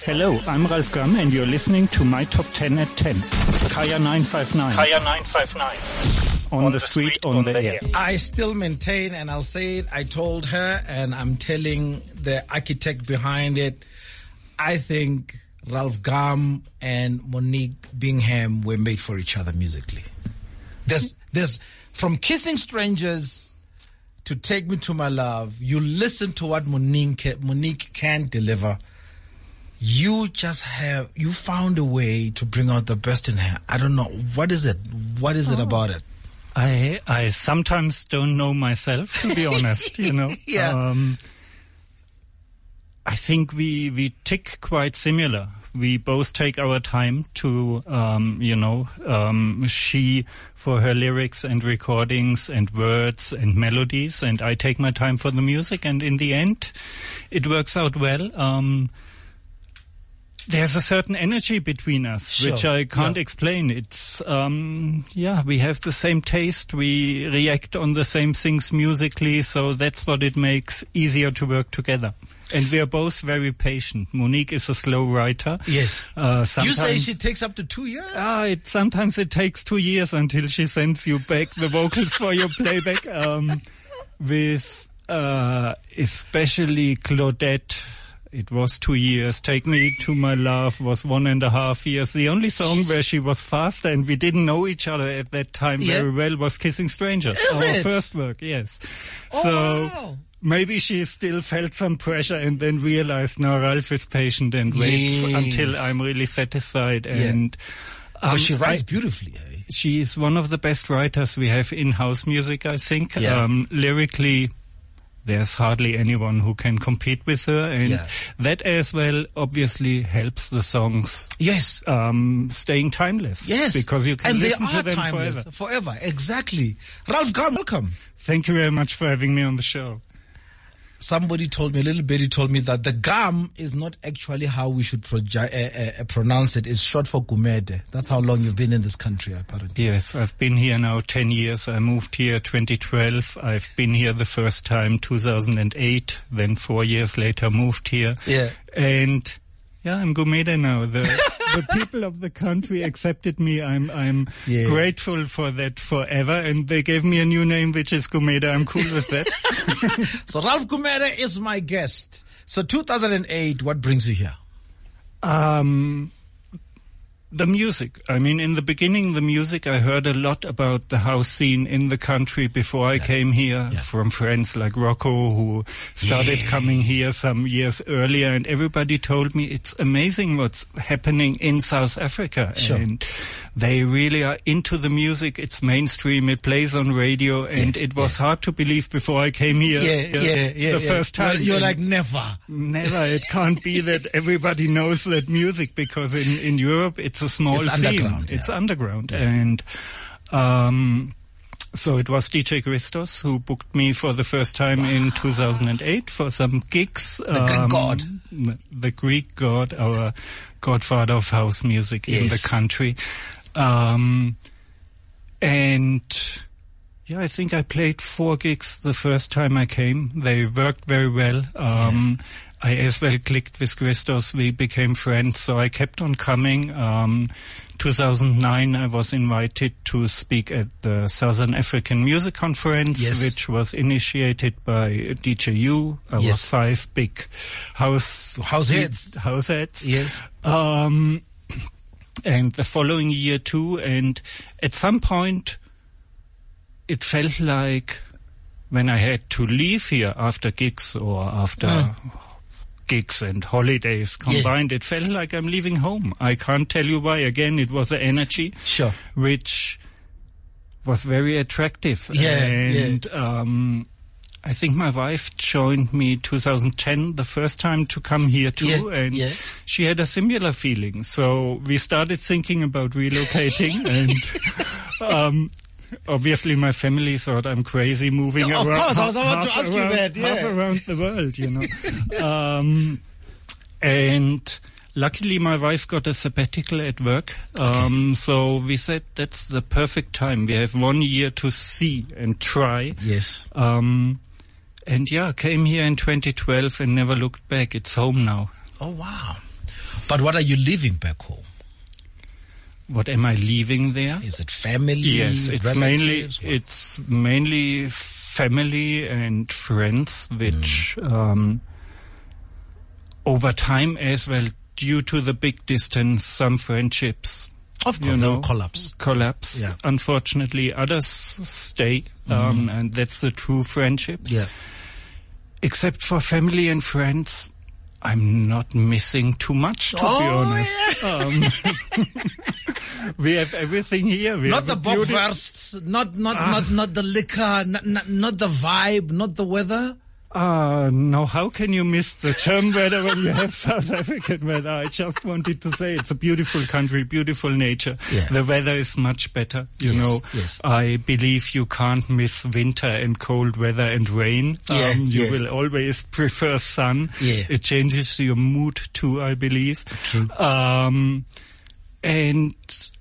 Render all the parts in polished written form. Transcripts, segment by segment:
Hello, I'm Ralf Gum and you're listening to My Top 10 at 10. Kaya 959. Kaya 959. On the street, on the air. I still maintain, and I'll say it, I told her, and I'm telling the architect behind it, I think Ralf Gum and Monique Bingham were made for each other musically. There's from Kissing Strangers to Take Me to My Love, you listen to what Monique can deliver. You found a way to bring out the best in her. I don't know. What is it? What is it about it? I sometimes don't know myself, to be honest, you know. Yeah. I think we tick quite similar. We both take our time to, she for her lyrics and recordings and words and melodies, and I take my time for the music, and in the end, it works out well. There's a certain energy between us, sure. which I can't explain. It's, we have the same taste. We react on the same things musically. So that's what it makes easier to work together. And we are both very patient. Monique is a slow writer. Yes. You say she takes up to 2 years? Sometimes it takes 2 years until she sends you back the vocals for your playback. With, especially Claudette, it was 2 years. Take Me to My Love was 1.5 years. The only song where she was faster and we didn't know each other at that time very well was Kissing Strangers. Our first work, yes. Wow. Maybe she still felt some pressure and then realized now Ralf is patient and waits until I'm really satisfied. And she writes beautifully. Eh? She is one of the best writers we have in house music, I think. Yeah. Lyrically, there's hardly anyone who can compete with her, and that as well obviously helps the songs. Yes, staying timeless. Yes, because you can listen to them timeless, forever. Exactly. Ralf Gum, welcome. Thank you very much for having me on the show. Somebody told me, a little bitty told me that the Gum is not actually how we should pronounce it. It's short for Gumede. That's how long you've been in this country, apparently. Yes, I've been here now 10 years. I moved here 2012. I've been here the first time 2008. Then 4 years later moved here. Yeah. And I'm Gumede now. The people of the country accepted me. I'm grateful for that forever. And they gave me a new name, which is Gumede. I'm cool with that. So Ralf Gumede is my guest. So 2008, what brings you here? The music. I mean, in the beginning, the music, I heard a lot about the house scene in the country before I came here from friends like Rocco, who started coming here some years earlier, and everybody told me it's amazing what's happening in South Africa. Sure. And they really are into the music. It's mainstream. It plays on radio, and it was hard to believe before I came here. The first time. You're like, never. It can't be that everybody knows that music, because in Europe it's a small scene. It's underground. And so it was DJ Christos who booked me for the first time in 2008 for some gigs. The Greek God. The Greek God, our godfather of house music in the country. I think I played 4 gigs the first time I came. They worked very well. I as well clicked with Christos. We became friends, so I kept on coming. 2009, I was invited to speak at the Southern African Music Conference, which was initiated by DJ U, our 5 big house heads. Yes. And the following year too, and at some point, it felt like when I had to leave here after gigs or after gigs and holidays combined, it felt like I'm leaving home. I can't tell you why. Again, it was the energy, which was very attractive. I think my wife joined me 2010, the first time to come here too, and she had a similar feeling. So we started thinking about relocating, and obviously my family thought I'm crazy moving around. Of course, I was about to ask you that. Half around the world, you know. And luckily my wife got a sabbatical at work. So we said that's the perfect time. We have 1 year to see and try. Yes. And came here in 2012 and never looked back. It's home now. Oh, wow. But what are you leaving back home? What am I leaving there? Is it family? Yes, it's relatives? mainly family and friends, which over time as well, due to the big distance, some friendships, of course, they'll collapse. Yeah. Unfortunately, others stay, and that's the true friendships. Yeah. Except for family and friends, I'm not missing too much, to be honest. Yeah. We have everything here. We not have the bockwursts, not the liquor, not the vibe, not the weather. No, how can you miss the German weather when you have South African weather? I just wanted to say it's a beautiful country, beautiful nature. Yeah. The weather is much better, you know. Yes. I believe you can't miss winter and cold weather and rain. You will always prefer sun. Yeah. It changes your mood too, I believe. True. And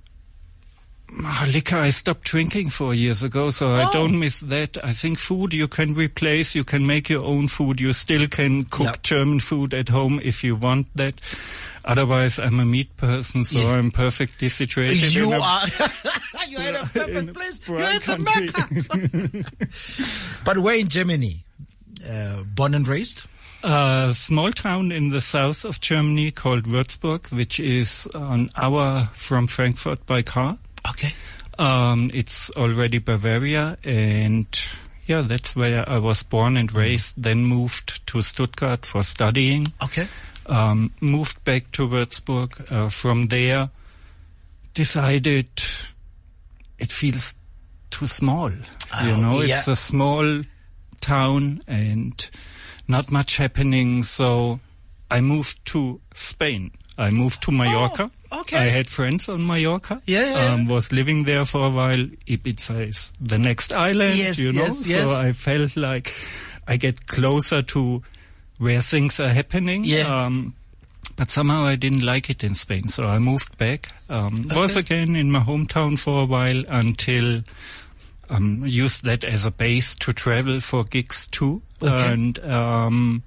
liquor, I stopped drinking 4 years ago, so I don't miss that. I think food you can replace, you can make your own food, you still can cook German food at home if you want that. Otherwise, I'm a meat person, so I'm perfectly situated. You are. You're in a perfect place. You're in the Mecca. But where in Germany? Born and raised? A small town in the south of Germany called Würzburg, which is an hour from Frankfurt by car. Okay. It's already Bavaria, and that's where I was born and raised. Then moved to Stuttgart for studying. Okay. Moved back to Würzburg. From there, decided it feels too small. It's a small town and not much happening. So I moved to Spain. I moved to Mallorca. Okay. I had friends on Mallorca. Was living there for a while. Ibiza is the next island, Yes. So I felt like I get closer to where things are happening. Yeah. But somehow I didn't like it in Spain, so I moved back. Was again in my hometown for a while until used that as a base to travel for gigs too. Okay. And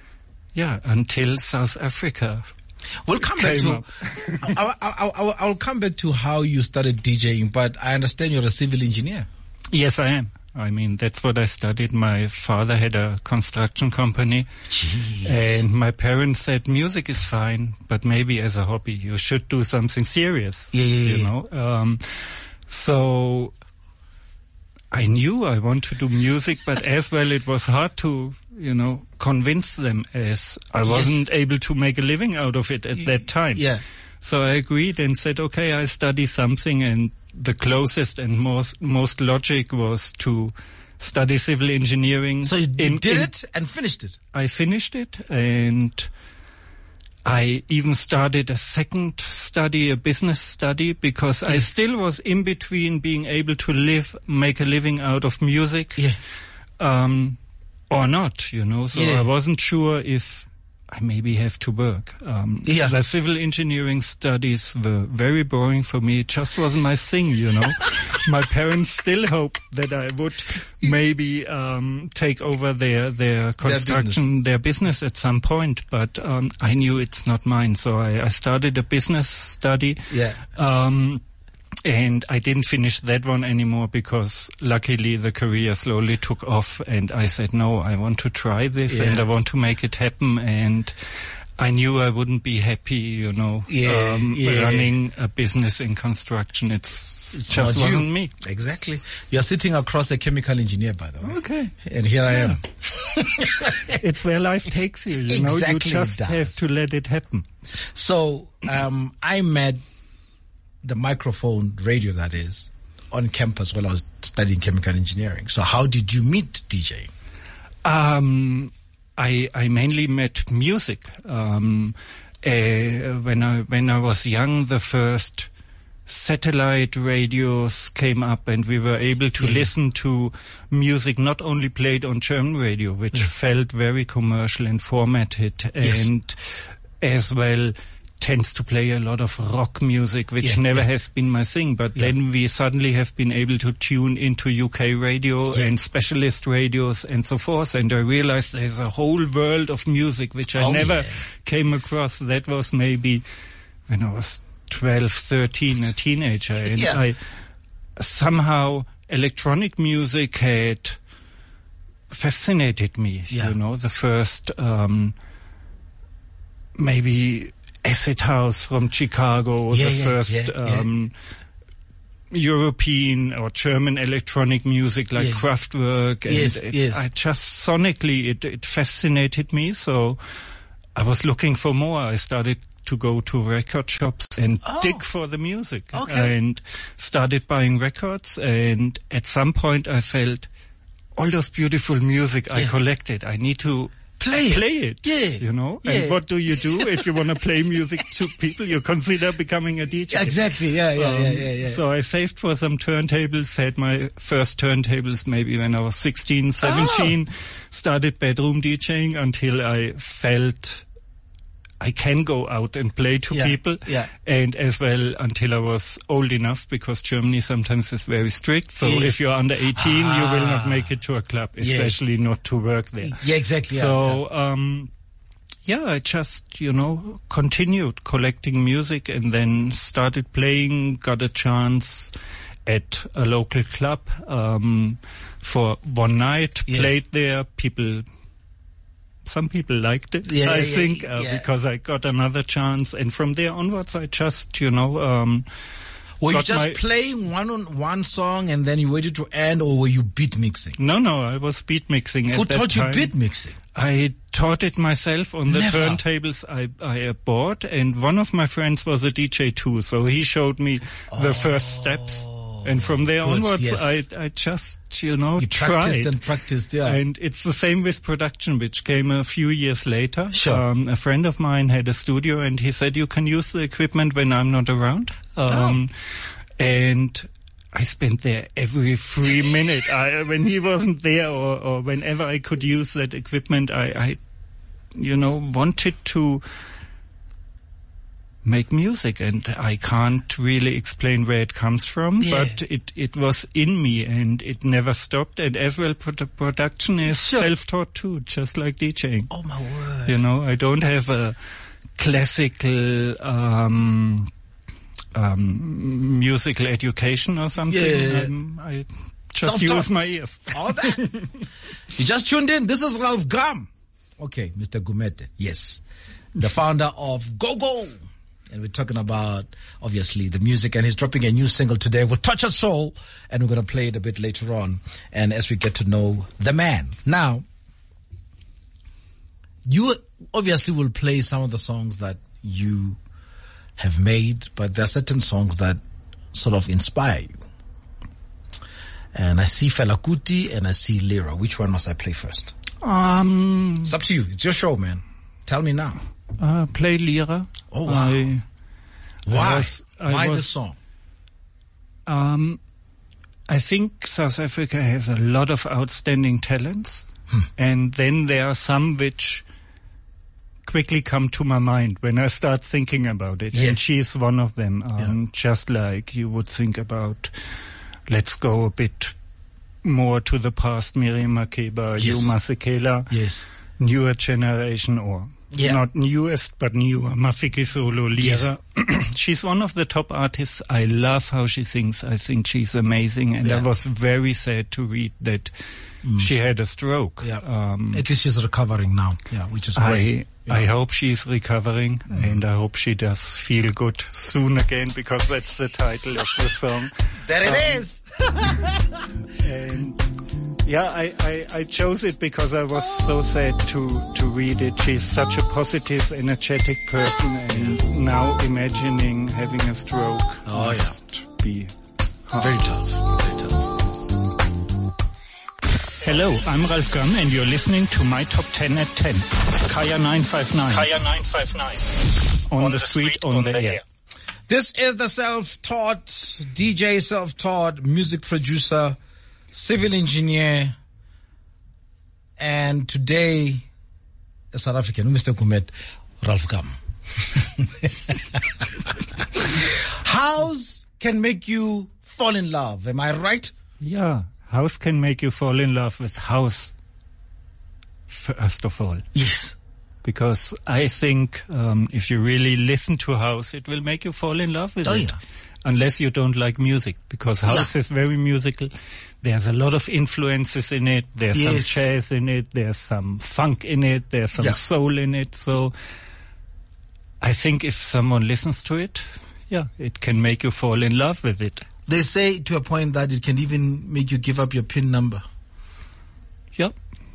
until South Africa. We'll come back to. I'll come back to how you started DJing, but I understand you're a civil engineer. Yes, I am. I mean, that's what I studied. My father had a construction company. Jeez. And my parents said music is fine, but maybe as a hobby you should do something serious. You know. So I knew I wanted to do music, but as well it was hard to, convince them, as I wasn't able to make a living out of it at that time. Yeah. So I agreed and said, okay, I study something, and the closest and most logic was to study civil engineering. So you did it and finished it? I finished it, and I even started a second study, a business study, because I still was in between being able to make a living out of music, or not, So I wasn't sure if I maybe have to work. The civil engineering studies were very boring for me. It just wasn't my thing, My parents still hope that I would maybe take over their construction, their business at some point, but I knew it's not mine. So I started a business study. And I didn't finish that one anymore because luckily the career slowly took off, and I said, no, I want to try this and I want to make it happen. And I knew I wouldn't be happy, running a business in construction. It just wasn't me. Exactly. You're sitting across a chemical engineer, by the way. Okay. And here I am. It's where life takes you, Exactly, you just have to let it happen. So, I met the microphone radio, that is, on campus while I was studying chemical engineering. So how did you meet DJing? I mainly met music. When I was young, the first satellite radios came up, and we were able to listen to music not only played on German radio, which felt very commercial and formatted, and as well tends to play a lot of rock music, which never has been my thing. But then we suddenly have been able to tune into UK radio and specialist radios and so forth. And I realized there's a whole world of music which I never came across. That was maybe when I was 12, 13, a teenager. And I somehow electronic music had fascinated me. You know, the first maybe Acid House from Chicago, the first European or German electronic music like Kraftwerk. And I just sonically, it fascinated me. So I was looking for more. I started to go to record shops and dig for the music and started buying records. And at some point I felt all those beautiful music I collected, I need to play it. You know? And what do you do if you want to play music to people? You consider becoming a DJ. Exactly, So I saved for some turntables, had my first turntables maybe when I was 16, 17, started bedroom DJing until I felt I can go out and play to people, and as well until I was old enough, because Germany sometimes is very strict. So if you're under 18, you will not make it to a club, especially not to work there. Yeah, exactly. So, I just, continued collecting music and then started playing, got a chance at a local club, for one night, played there, some people liked it, I think, because I got another chance. And from there onwards, I just, were you just playing one song and then you waited to end, or were you beat mixing? No, I was beat mixing. Who taught you beat mixing? I taught it myself on the turntables I bought, and one of my friends was a DJ too, so he showed me the first steps. And from there onwards, I just, you tried. And practiced, And it's the same with production, which came a few years later. Sure. A friend of mine had a studio, and he said, you can use the equipment when I'm not around. And I spent there every free minute. When he wasn't there, or whenever I could use that equipment, I wanted to make music, and I can't really explain where it comes from, but it was in me, and it never stopped. And as well, production is self-taught too, just like DJing. Oh my word! I don't have a classical musical education or something. I just use my ears. All that. You just tuned in. This is Ralph Gum. Okay, Mr. Gumede. Yes, the founder of Go-Go. And we're talking about, obviously, the music, and he's dropping a new single today, Will Touch Your Soul, and we're going to play it a bit later on, and as we get to know the man. Now, you obviously will play some of the songs that you have made, but there are certain songs that sort of inspire you. And I see Fela Kuti and I see Lira. Which one must I play first? It's up to you. It's your show, man. Tell me now. Play Lira. Oh, wow. Why this song? I think South Africa has a lot of outstanding talents, and then there are some which quickly come to my mind when I start thinking about it, and she's one of them. Just like you would think about, let's go a bit more to the past, Miriam Makeba, Yuma Sekela, newer generation, or not newest, but newer, Mafikizolo, Lira. She's one of the top artists. I love how she sings. I think she's amazing. And I was very sad to read that she had a stroke. At least she's recovering now, which is great. I hope she's recovering, and I hope she does feel good soon again, because that's the title of the song. There it is! And I chose it because I was so sad to read it. She's such a positive, energetic person, and now imagining having a stroke must be hard. Very tough. Hello, I'm Ralph Gum, and you're listening to My Top 10 at 10. Kaya 959. On the street, on the air. This is the self-taught DJ, self-taught music producer, civil engineer, and today a South African, Mr. Gumede, Ralph Gum. House can make you fall in love. Am I right? Yeah, house can make you fall in love with house, first of all. Yes. Because I think if you really listen to house, it will make you fall in love with it. Yeah. Unless you don't like music, because house is very musical. There's a lot of influences in it. There's some jazz in it. There's some funk in it. There's some soul in it. So I think if someone listens to it, it can make you fall in love with it. They say to a point that it can even make you give up your PIN number. Yep.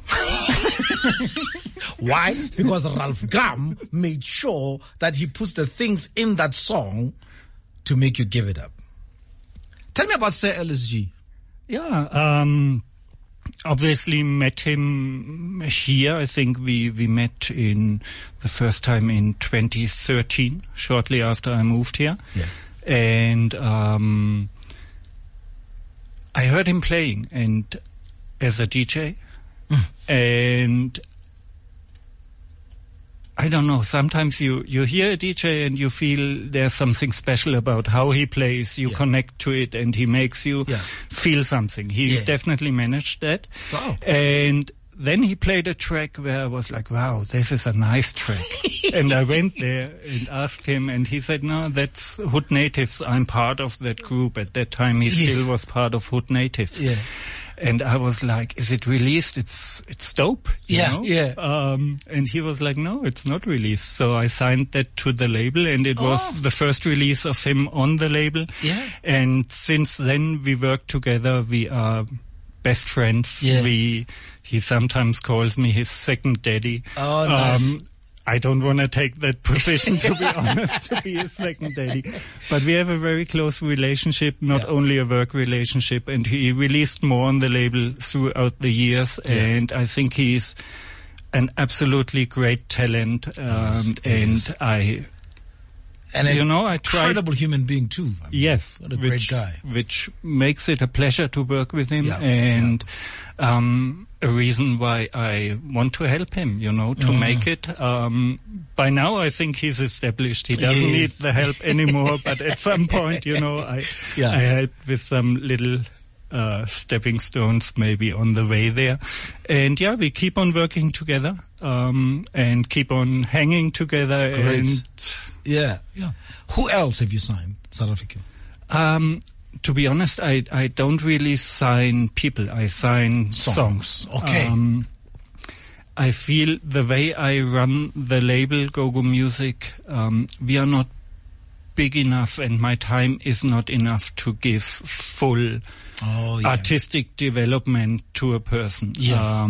Why? Because Ralph Gum made sure that he puts the things in that song to make you give it up. Tell me about Sir LSG. Yeah, obviously met him here. I think we met in the first time in 2013, shortly after I moved here. Yeah. And I heard him playing and as a DJ. And I don't know, sometimes you hear a DJ and you feel there's something special about how he plays. You connect to it and he makes you feel something. He definitely managed that. Wow. And then he played a track where I was like, wow, this is a nice track. And I went there and asked him and he said, no, that's Hood Natives. I'm part of that group. At that time he still was part of Hood Natives. Yeah. And I was like, is it released? It's dope, you know? Yeah. And he was like, no, it's not released. So I signed that to the label and it was the first release of him on the label. Yeah. And since then we work together. We are best friends. Yeah. He sometimes calls me his second daddy. Oh, nice. I don't want to take that position, to be honest, to be his second daddy. But we have a very close relationship, not only a work relationship. And he released more on the label throughout the years. Yeah. And I think he's an absolutely great talent. And you know, I tried. Incredible human being too. I mean, yes. What a great guy. Which makes it a pleasure to work with him. Yeah. And, a reason why I want to help him, you know, to make it. By now I think he's established. He doesn't need the help anymore, but at some point, you know, I help with some little stepping stones maybe on the way there. And we keep on working together, and keep on hanging together. Great. And Who else have you signed, South African? To be honest, I don't really sign people. I sign songs. Okay. I feel the way I run the label Go-Go Music, we are not big enough and my time is not enough to give full artistic development to a person. Yeah.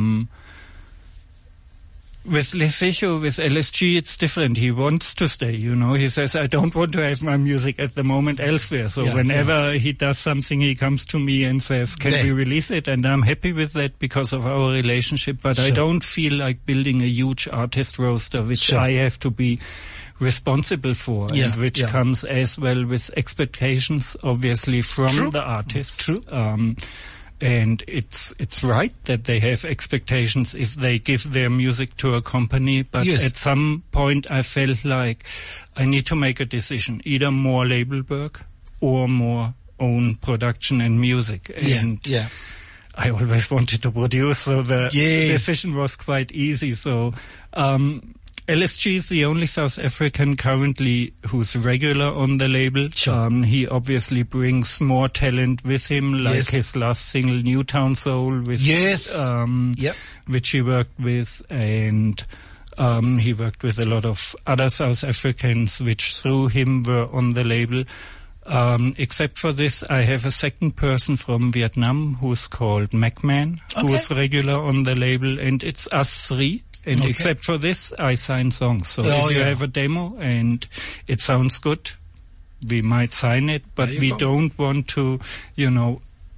With Lesego, with LSG, it's different. He wants to stay, you know. He says, I don't want to have my music at the moment elsewhere. So whenever he does something, he comes to me and says, can we release it? And I'm happy with that because of our relationship. But I don't feel like building a huge artist roster, which I have to be responsible for, and which comes as well with expectations, obviously, from the artists. True. And it's right that they have expectations if they give their music to a company. But at some point I felt like I need to make a decision, either more label work or more own production and music. And I always wanted to produce, so the decision was quite easy. So LSG is the only South African currently who's regular on the label. Sure. He obviously brings more talent with him, like his last single, Newtown Soul, with, which he worked with, and he worked with a lot of other South Africans, which through him were on the label. Except for this, I have a second person from Vietnam who's called MacMan, who's regular on the label, and it's us three. And except for this, I sign songs. So if you have a demo and it sounds good, we might sign it, but we don't want to, you know,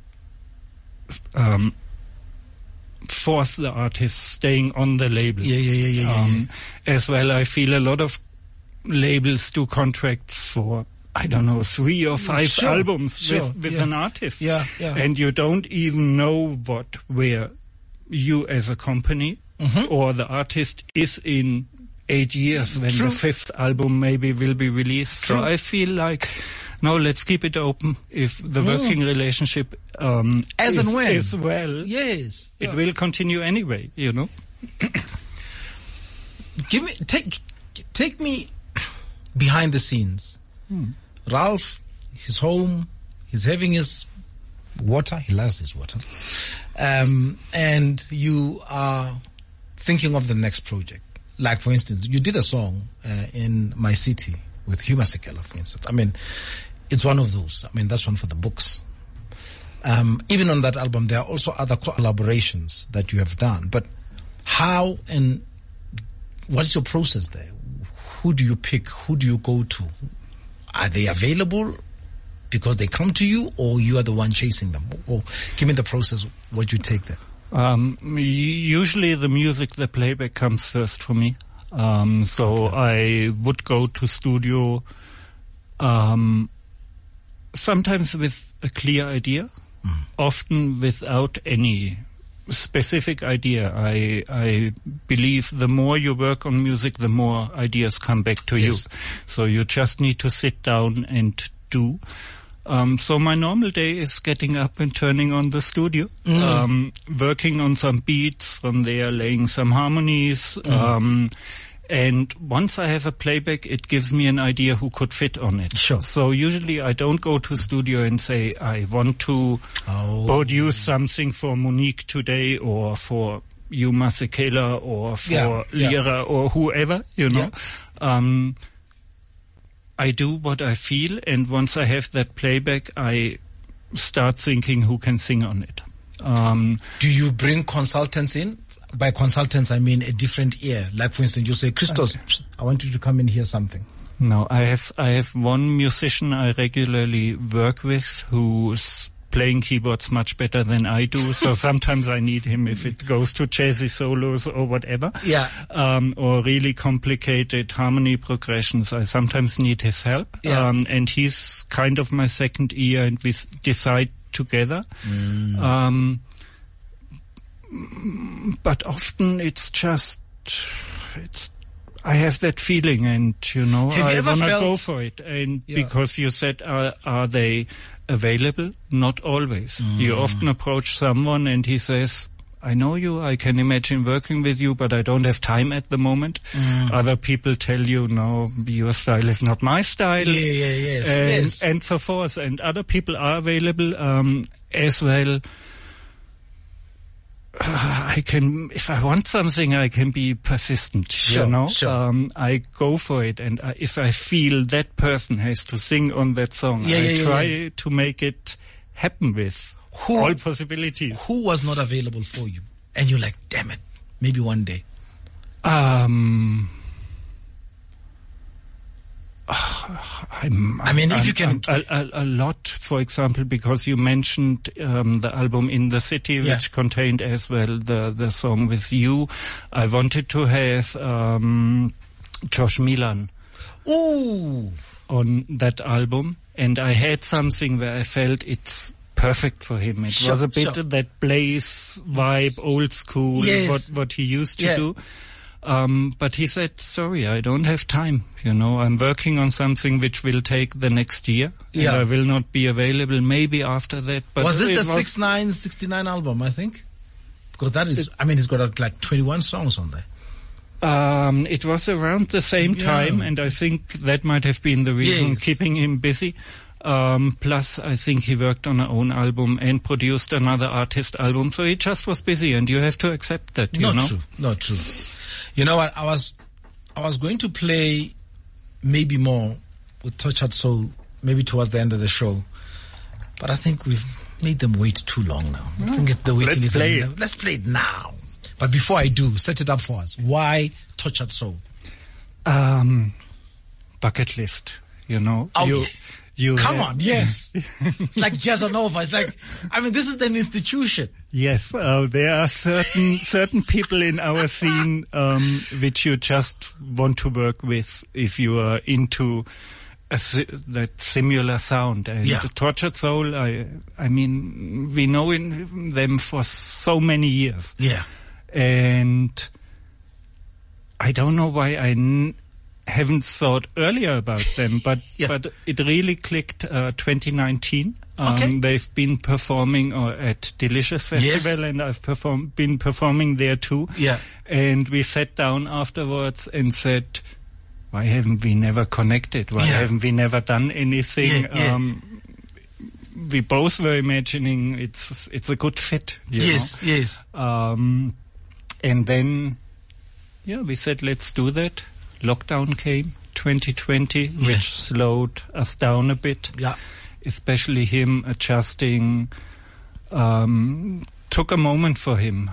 force the artist staying on the label. As well, I feel a lot of labels do contracts for, I don't know, 3 or 5 albums with an artist. And you don't even know where you as a company or the artist is in 8 years when the 5th album maybe will be released. True. So I feel like, no, let's keep it open. If the working relationship as and when is well, yes, it will continue anyway, you know. Take me behind the scenes. Ralph, his home, he's having his water. He loves his water. And you are thinking of the next project. Like, for instance, you did a song in My City with Hugh Masekela, for instance. I mean, it's one of those. I mean, that's one for the books. Even on that album, there are also other collaborations that you have done. But how and what is your process there? Who do you pick? Who do you go to? Are they available because they come to you, or you are the one chasing them? Or give me the process, what you take there. Usually the music, the playback comes first for me. So I would go to studio sometimes with a clear idea, often without any specific idea. I believe the more you work on music, the more ideas come back to you. So you just need to sit down and do. So my normal day is getting up and turning on the studio, working on some beats, from there laying some harmonies, and once I have a playback, it gives me an idea who could fit on it. Sure. So usually I don't go to studio and say, I want to produce something for Monique today, or for Hugh Masekela, or for Lira, or whoever, you know. Yeah. I do what I feel, and once I have that playback, I start thinking who can sing on it. Do you bring consultants in? By consultants, I mean a different ear. Like, for instance, you say, Christos, I want you to come and hear something. No, I have one musician I regularly work with who's playing keyboards much better than I do. So sometimes I need him if it goes to jazzy solos or whatever. Yeah. Or really complicated harmony progressions. I sometimes need his help. Yeah. And he's kind of my second ear, and we decide together. But often it's just, I have that feeling, and I want to go for it. And because you said, are they available? Not always. You often approach someone and he says, I know you, I can imagine working with you, but I don't have time at the moment. Other people tell you, no, your style is not my style. And so forth. And other people are available as well. I can, if I want something, I can be persistent, Sure. I go for it, and if I feel that person has to sing on that song, I try to make it happen with all possibilities. Who was not available for you? And you're like, damn it, maybe one day. If you can... A lot, for example, because you mentioned the album In the City, which contained as well the song with you. I wanted to have Josh Milan on that album, and I had something where I felt it's perfect for him. It was a bit that Blaze vibe, old school, what he used to do. But he said, sorry, I don't have time. I'm working on something which will take the next year, and I will not be available maybe after that. But was this the 69 album, I think? Because that is, he's got like 21 songs on there. It was around the same time, and I think that might have been the reason keeping him busy. Plus, I think he worked on her own album and produced another artist album, so he just was busy, and you have to accept that, Not true. You know what? I was going to play maybe more with Tortured Soul, maybe towards the end of the show, but I think we've made them wait too long now. I think the waiting is play it. Let's play it now. But before I do, set it up for us. Why Tortured Soul? Bucket list. Come on, yes. It's like Jazzanova. It's like, this is an institution. Yes, there are certain people in our scene which you just want to work with if you are into that similar sound. And Tortured Soul, we know them for so many years. Yeah. And I don't know why I haven't thought earlier about them, but it really clicked 2019. They've been performing at Delicious Festival, and I've been performing there too. Yeah. And we sat down afterwards and said, why haven't we never connected? Why haven't we never done anything? We both were imagining it's a good fit. You know? And then, we said, let's do that. Lockdown came, 2020, which slowed us down a bit. Yeah. Especially him adjusting. Took a moment for him.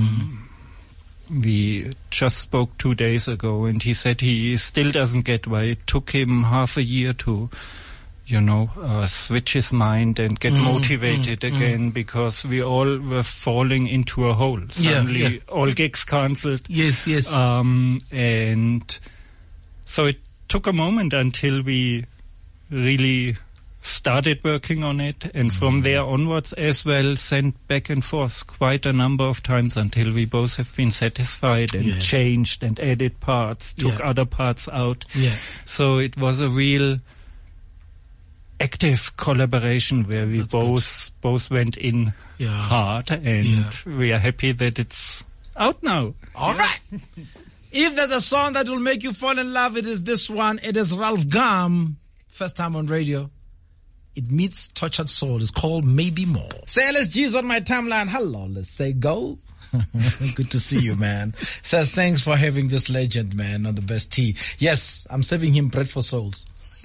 We just spoke 2 days ago, and he said he still doesn't get why it took him half a year to, switch his mind and get motivated again, because we all were falling into a hole. Suddenly, all gigs cancelled. Yes. And so it took a moment until we really started working on it, and from there onwards as well, sent back and forth quite a number of times until we both have been satisfied and changed and added parts, took other parts out. So it was a real active collaboration where we both went in hard, and we are happy that it's out now. All right. If there's a song that will make you fall in love, it is this one. It is Ralph Gum, first time on radio. It meets Tortured Soul. It's called Maybe More. Say LSG's on my timeline. Hello, let's say go. Good to see you, man. Says thanks for having this legend, man, on the best tea. Yes, I'm serving him bread for souls.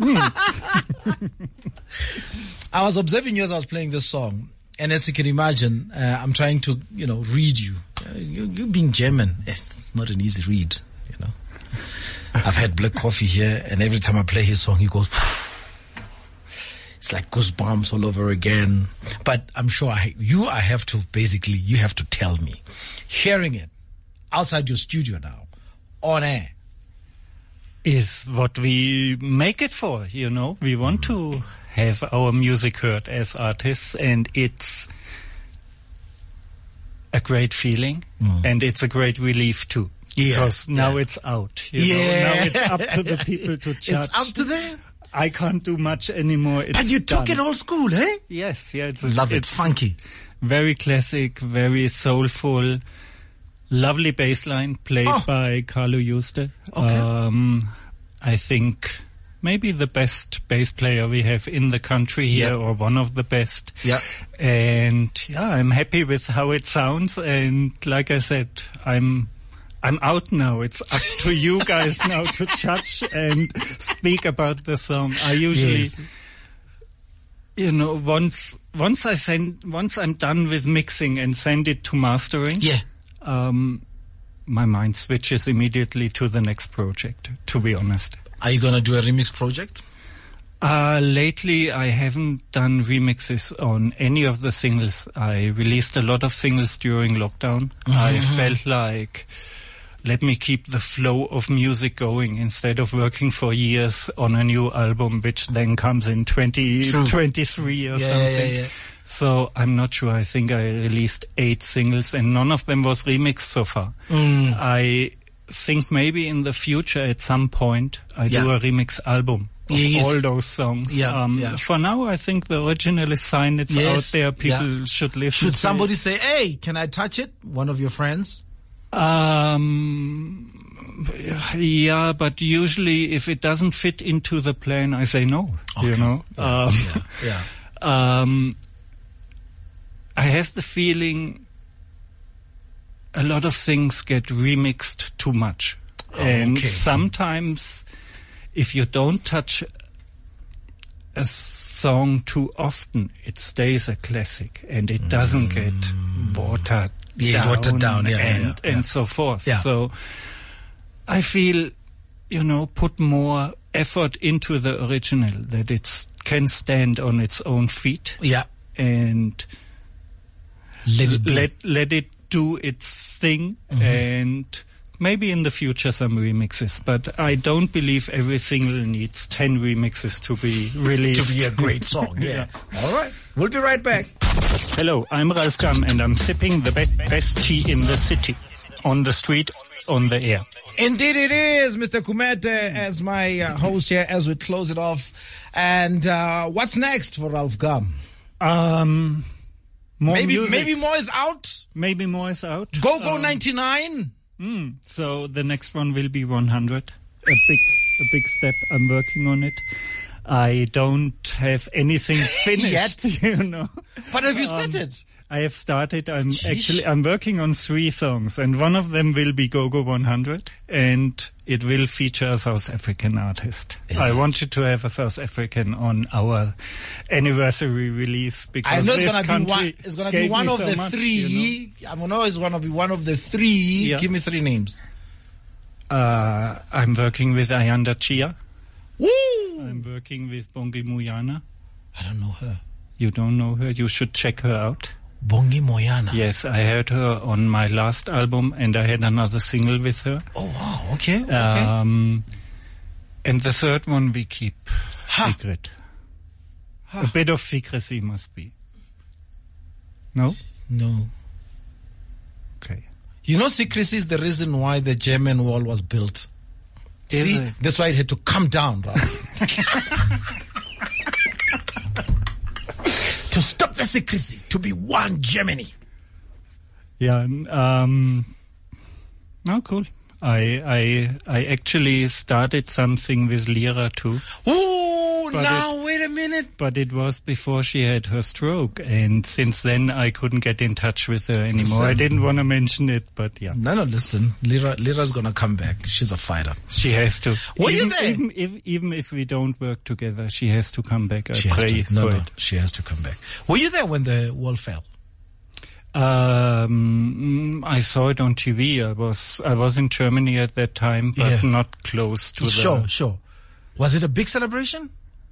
I was observing you as I was playing this song, and as you can imagine, I'm trying to, read you. You being German, it's not an easy read, I've had black coffee here, and every time I play his song, he goes, it's like goosebumps all over again. But I'm sure you have to tell me, hearing it outside your studio now, on air, is what we make it for, We want to have our music heard as artists, and it's a great feeling, and it's a great relief too. Because now it's out. Now it's up to the people to judge. It's up to them. I can't do much anymore. But you took it old school, eh? Yes, Love it, funky. Very classic, very soulful, lovely bass line played by Carlo Juste. Okay. I think maybe the best bass player we have in the country here, or one of the best. Yeah. And I'm happy with how it sounds. And like I said, I'm out now. It's up to you guys now to judge and speak about the song. I usually, once I'm done with mixing and send it to mastering, my mind switches immediately to the next project, to be honest. Are you going to do a remix project? Lately, I haven't done remixes on any of the singles. I released a lot of singles during lockdown. I felt like, let me keep the flow of music going instead of working for years on a new album, which then comes in 2023 or something. Yeah. So I'm not sure. I think I released 8 singles and none of them was remixed so far. I think maybe in the future at some point I do a remix album of all those songs. For now, I think the original is fine. It's out there. People should listen. Should somebody say, hey, can I touch it? One of your friends? Yeah, but usually if it doesn't fit into the plan, I say no, I have the feeling a lot of things get remixed too much. And sometimes if you don't touch a song too often, it stays a classic and it doesn't get watered down and so forth. So I feel, put more effort into the original, that it can stand on its own feet. And let it do its thing, and maybe in the future some remixes, but I don't believe every single needs 10 remixes to be released. To be a great song, All right, we'll be right back. Hello, I'm Ralph Gum and I'm sipping the best tea in the city. On the street, on the air. Indeed it is, Mr. Kumete, as my host here, as we close it off. And what's next for Ralph Gum? Maybe more is out? Maybe more is out. Go 99? So the next one will be 100. A big step. I'm working on it. I don't have anything finished yet. You know. But have you started? I have started. I'm working on 3 songs, and one of them will be Go 100, and it will feature a South African artist. I wanted to have a South African on our anniversary release because I know it's going to be one of the 3. You know? I know it's going to be one of the 3. Yeah. Give me 3 names. I'm working with Ayanda Chia. Woo! I'm working with Bongi Moyana. I don't know her. You don't know her? You should check her out. Bongi Moyana. Yes, I heard her on my last album, and I had another single with her. Oh, wow. Okay. And the third one we keep secret. A bit of secrecy must be. No? No. Okay. You know, secrecy is the reason why the German wall was built. See, that's why it had to come down, right? To stop the secrecy, to be one Germany. Yeah. No, cool. I actually started something with Lira too. Oh, now wait a minute. But it was before she had her stroke, and since then I couldn't get in touch with her anymore. I didn't want to mention it, but yeah. No, listen. Lira's gonna come back. She's a fighter. She has to. Were you there? Even if we don't work together, she has to come back. I pray for it. She has to come back. Were you there when the wall fell? I saw it on TV. I was in Germany at that time, but not close to Sure. Was it a big celebration?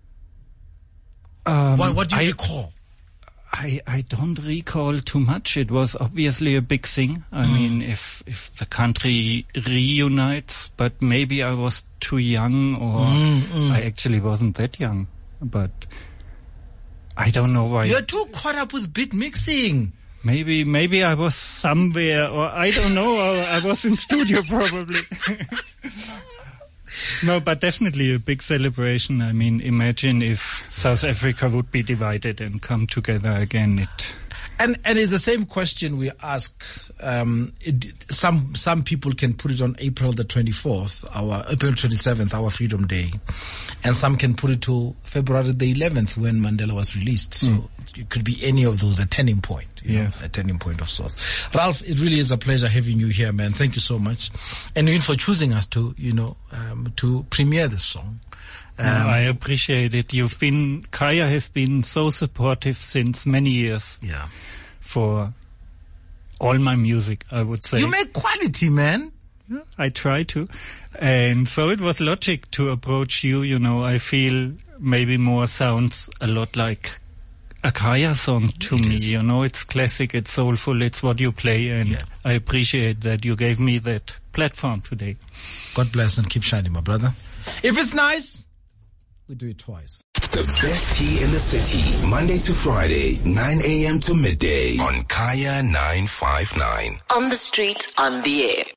What do you recall? I don't recall too much. It was obviously a big thing. I mean, if the country reunites, but maybe I was too young, or I actually wasn't that young. But I don't know why. You're too caught up with beat mixing. Maybe I was somewhere, or I don't know, or I was in studio probably. No, but definitely a big celebration. I mean, imagine if South Africa would be divided and come together again. And it's the same question we ask. Some people can put it on April the 24th, April 27th, our Freedom Day, and some can put it to February the 11th when Mandela was released. So it could be any of those, a turning point. Yes, a turning point of sorts. Ralph, it really is a pleasure having you here, man. Thank you so much, and even for choosing us to, to premiere this song. I appreciate it. Kaya has been so supportive since many years. Yeah. For all my music, I would say. You make quality, man. Yeah, I try to. And so it was logic to approach you. I feel maybe more sounds a lot like a Kaya song to me. It's classic, it's soulful, it's what you play, and I appreciate that you gave me that platform today. God bless and keep shining, my brother. If it's nice, we do it twice. The best tea in the city, Monday to Friday, 9 a.m. to midday on Kaya 959. On the street, on the air.